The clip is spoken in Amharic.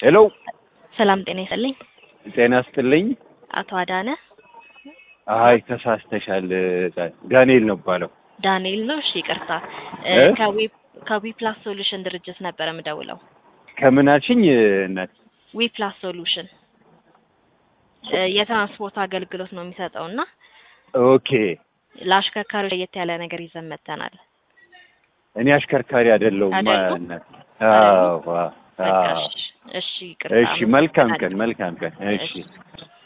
ሄሎ ሰላም ጤና ይስጥልኝ። ጤና ይስጥልኝ። አቶ አዳነ? አይ ተሳስተሻል። ዳንኤል ነው ባለው። ዳንኤል ነው። እሺ ይቅርታ። ከዊ ፕላስ ሶሉሽን ድርጅት ነበር የምደውለው። ከምናችኝ እናት ዊ ፕላስ ሶሉሽን የትራንስፖርት አገልግሎት ነው የሚሰጠውና ኦኬ። ለአሽከርካሪዎች ለየት ያለ ነገር ይዘን መጥተናል። እኔ አሽከርካሪ አይደለሁም እናት። እሺ ይቅርታ። እሺ መልካም ቀን። እሺ